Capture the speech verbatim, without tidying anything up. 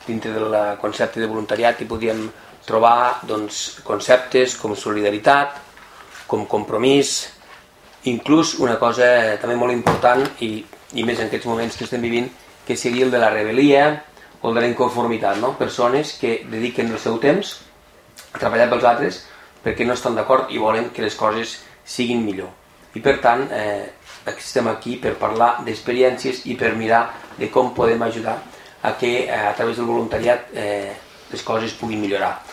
dintre del concepte de voluntariat hi podríem trobar doncs, conceptes com solidaritat, com compromís, inclús una cosa també molt important i, i més en aquests moments que estem vivint, que sigui el de la rebel·lia o el de la inconformitat, no? Persones que dediquen el seu temps a treballar pels altres perquè no estan d'acord i volen que les coses siguin millor. I per tant, eh, estem aquí per parlar d'experiències i per mirar de com podem ajudar a que eh, a través del voluntariat eh, les coses puguin millorar.